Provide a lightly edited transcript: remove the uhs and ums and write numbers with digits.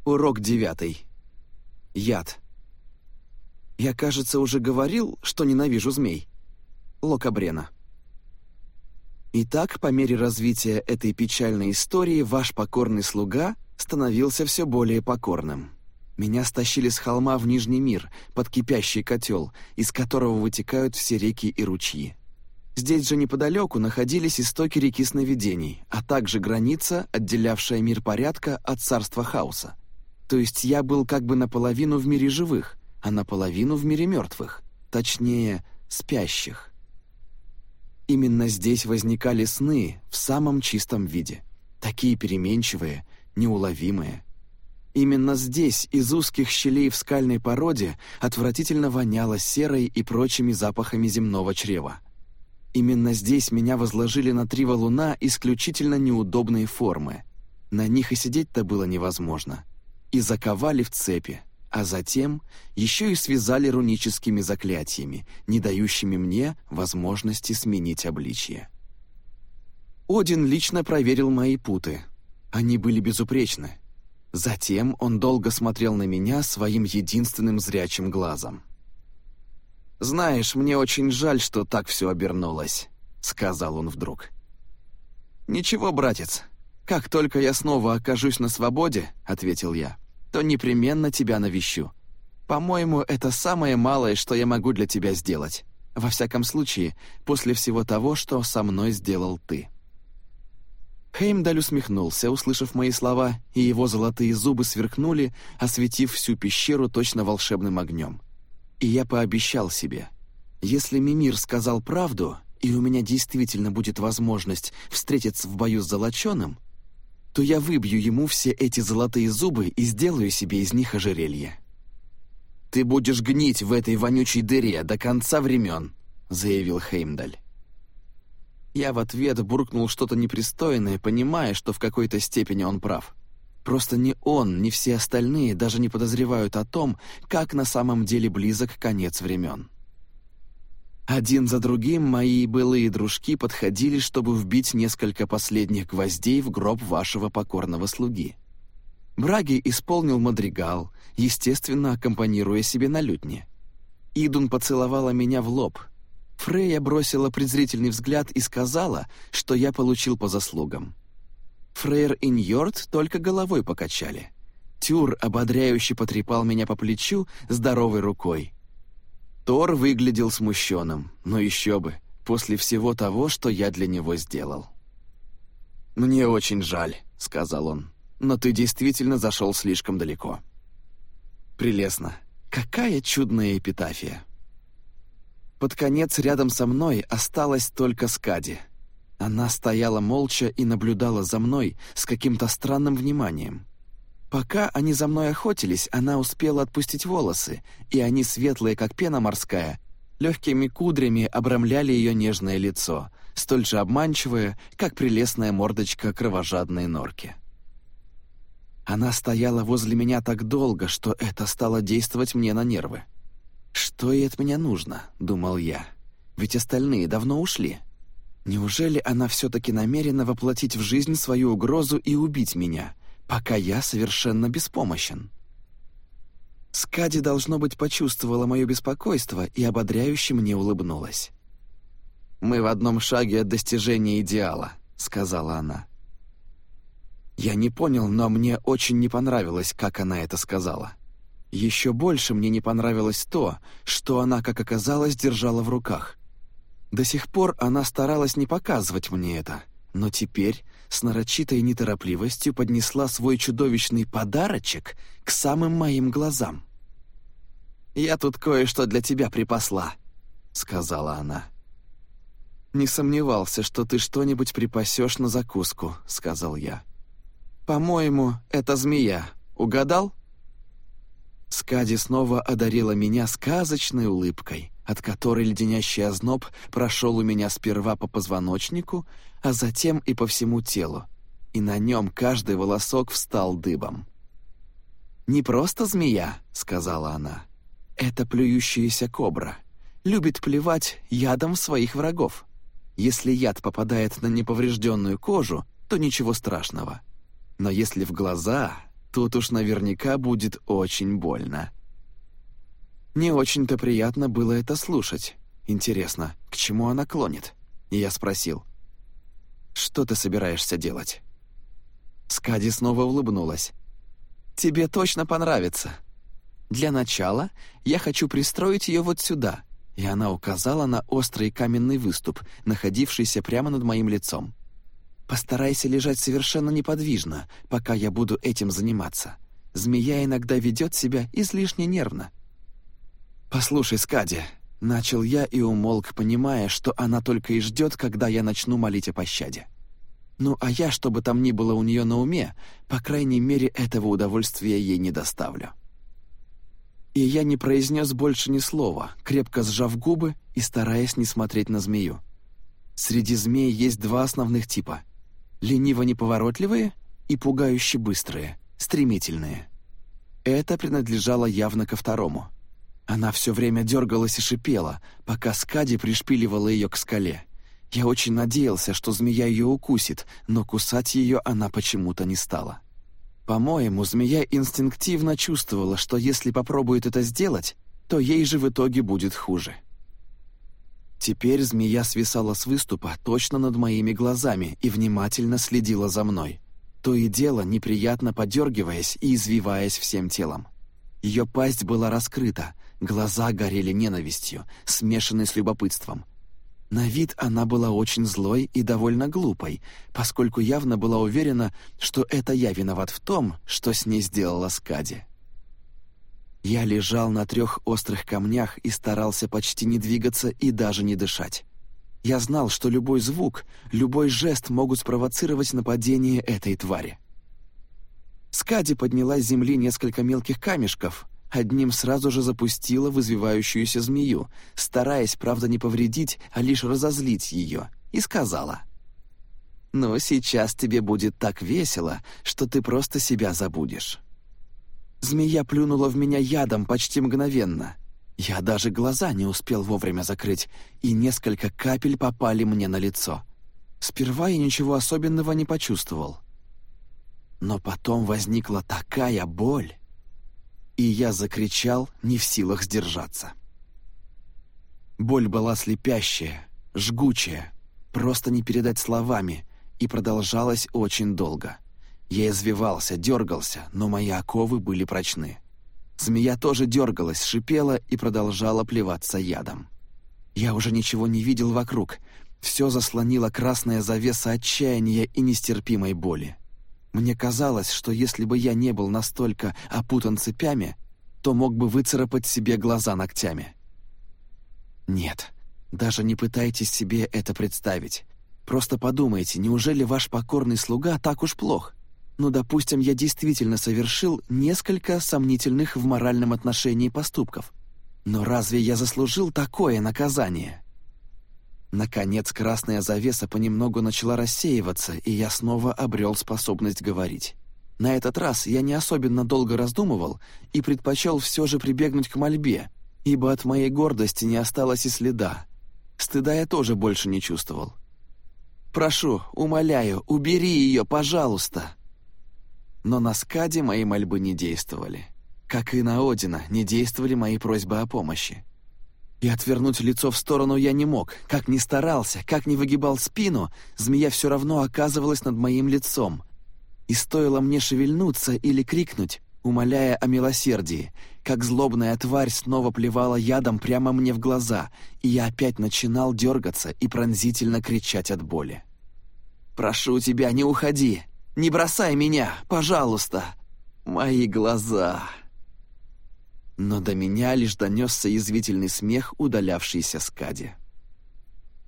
Урок 9. Яд. Я, кажется, уже говорил, что ненавижу змей. Локабрена. Итак, по мере развития этой печальной истории ваш покорный слуга становился все более покорным. Меня стащили с холма в Нижний мир, под кипящий котел, из которого вытекают все реки и ручьи. Здесь же неподалеку находились истоки реки сновидений, а также граница, отделявшая мир порядка от царства хаоса. То есть я был как бы наполовину в мире живых, а наполовину в мире мертвых, точнее, спящих. Именно здесь возникали сны в самом чистом виде, такие переменчивые, неуловимые. Именно здесь, из узких щелей в скальной породе, отвратительно воняло серой и прочими запахами земного чрева. Именно здесь меня возложили на 3 валуна исключительно неудобные формы. На них и сидеть-то было невозможно. И заковали в цепи, а затем еще и связали руническими заклятиями, не дающими мне возможности сменить обличье. Один лично проверил мои путы. Они были безупречны. Затем он долго смотрел на меня своим единственным зрячим глазом. «Знаешь, мне очень жаль, что так все обернулось», — сказал он вдруг. «Ничего, братец, как только я снова окажусь на свободе, — ответил я, — то непременно тебя навещу. По-моему, это самое малое, что я могу для тебя сделать. Во всяком случае, после всего того, что со мной сделал ты». Хеймдаль усмехнулся, услышав мои слова, и его золотые зубы сверкнули, осветив всю пещеру точно волшебным огнем. И я пообещал себе, если Мимир сказал правду, и у меня действительно будет возможность встретиться в бою с Золоченым, то я выбью ему все эти золотые зубы и сделаю себе из них ожерелье. «Ты будешь гнить в этой вонючей дыре до конца времен», — заявил Хеймдаль. Я в ответ буркнул что-то непристойное, понимая, что в какой-то степени он прав. Просто ни он, ни все остальные даже не подозревают о том, как на самом деле близок конец времен. Один за другим мои былые дружки подходили, чтобы вбить несколько последних гвоздей в гроб вашего покорного слуги. Браги исполнил мадригал, естественно, аккомпанируя себе на лютне. Идун поцеловала меня в лоб. Фрейя бросила презрительный взгляд и сказала, что я получил по заслугам. Фрейр и Ньорд только головой покачали. Тюр ободряюще потрепал меня по плечу здоровой рукой. Тор выглядел смущенным, но еще бы, после всего того, что я для него сделал. «Мне очень жаль», — сказал он, — «но ты действительно зашел слишком далеко». Прелестно. Какая чудная эпитафия. Под конец рядом со мной осталась только Скади. Она стояла молча и наблюдала за мной с каким-то странным вниманием. Пока они за мной охотились, она успела отпустить волосы, и они, светлые, как пена морская, легкими кудрями обрамляли ее нежное лицо, столь же обманчивое, как прелестная мордочка кровожадной норки. Она стояла возле меня так долго, что это стало действовать мне на нервы. «Что ей от меня нужно?» — думал я. «Ведь остальные давно ушли. Неужели она все-таки намерена воплотить в жизнь свою угрозу и убить меня, пока я совершенно беспомощен?» Скади, должно быть, почувствовала мое беспокойство и ободряюще мне улыбнулась. «Мы в одном шаге от достижения идеала», — сказала она. Я не понял, но мне очень не понравилось, как она это сказала. Еще больше мне не понравилось то, что она, как оказалось, держала в руках. До сих пор она старалась не показывать мне это, но теперь с нарочитой неторопливостью поднесла свой чудовищный подарочек к самым моим глазам. «Я тут кое-что для тебя припасла», — сказала она. «Не сомневался, что ты что-нибудь припасешь на закуску», — сказал я. «По-моему, это змея. Угадал?» Скади снова одарила меня сказочной улыбкой, от которой леденящий озноб прошел у меня сперва по позвоночнику, а затем и по всему телу, и на нем каждый волосок встал дыбом. «Не просто змея», — сказала она, — «это плюющаяся кобра. Любит плевать ядом своих врагов. Если яд попадает на неповрежденную кожу, то ничего страшного. Но если в глаза, Тут уж наверняка будет очень больно». Не очень-то приятно было это слушать. Интересно, к чему она клонит? И я спросил: «Что ты собираешься делать?» Скади снова улыбнулась. «Тебе точно понравится. Для начала я хочу пристроить ее вот сюда», и она указала на острый каменный выступ, находившийся прямо над моим лицом. «Постарайся лежать совершенно неподвижно, пока я буду этим заниматься. Змея иногда ведет себя излишне нервно». «Послушай, Скади», — начал я и умолк, понимая, что она только и ждет, когда я начну молить о пощаде. Ну, а я, что бы там ни было у нее на уме, по крайней мере, этого удовольствия ей не доставлю. И я не произнес больше ни слова, крепко сжав губы и стараясь не смотреть на змею. Среди змей есть два основных типа: лениво-неповоротливые и пугающе быстрые, стремительные. Это принадлежало явно ко второму. Она все время дергалась и шипела, пока Скади пришпиливала ее к скале. Я очень надеялся, что змея ее укусит, но кусать ее она почему-то не стала. По-моему, змея инстинктивно чувствовала, что если попробует это сделать, то ей же в итоге будет хуже. Теперь змея свисала с выступа точно над моими глазами и внимательно следила за мной, то и дело неприятно подергиваясь и извиваясь всем телом. Ее пасть была раскрыта, глаза горели ненавистью, смешанной с любопытством. На вид она была очень злой и довольно глупой, поскольку явно была уверена, что это я виноват в том, что с ней сделала Скади. Я лежал на 3 острых камнях и старался почти не двигаться и даже не дышать. Я знал, что любой звук, любой жест могут спровоцировать нападение этой твари. Скади подняла с земли несколько мелких камешков, одним сразу же запустила в извивающуюся змею, стараясь, правда, не повредить, а лишь разозлить ее, и сказала: «Ну, сейчас тебе будет так весело, что ты просто себя забудешь». Змея плюнула в меня ядом почти мгновенно. Я даже глаза не успел вовремя закрыть, и несколько капель попали мне на лицо. Сперва я ничего особенного не почувствовал. Но потом возникла такая боль, и я закричал, не в силах сдержаться. Боль была слепящая, жгучая, просто не передать словами, и продолжалась очень долго. Я извивался, дергался, но мои оковы были прочны. Змея тоже дергалась, шипела и продолжала плеваться ядом. Я уже ничего не видел вокруг, все заслонила красная завеса отчаяния и нестерпимой боли. Мне казалось, что если бы я не был настолько опутан цепями, то мог бы выцарапать себе глаза ногтями. Нет, даже не пытайтесь себе это представить. Просто подумайте, неужели ваш покорный слуга так уж плох? Ну, допустим, я действительно совершил несколько сомнительных в моральном отношении поступков. Но разве я заслужил такое наказание? Наконец, красная завеса понемногу начала рассеиваться, и я снова обрел способность говорить. На этот раз я не особенно долго раздумывал и предпочел все же прибегнуть к мольбе, ибо от моей гордости не осталось и следа. Стыда я тоже больше не чувствовал. «Прошу, умоляю, убери ее, пожалуйста!» Но на Скади мои мольбы не действовали. Как и на Одина не действовали мои просьбы о помощи. И отвернуть лицо в сторону я не мог. Как ни старался, как ни выгибал спину, змея все равно оказывалась над моим лицом. И стоило мне шевельнуться или крикнуть, умоляя о милосердии, как злобная тварь снова плевала ядом прямо мне в глаза, и я опять начинал дергаться и пронзительно кричать от боли. «Прошу тебя, не уходи! Не бросай меня, пожалуйста! Мои глаза!» Но до меня лишь донесся язвительный смех удалявшейся Скади.